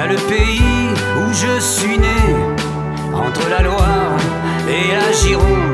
a le pays où je suis né, entre la Loire et la Gironde.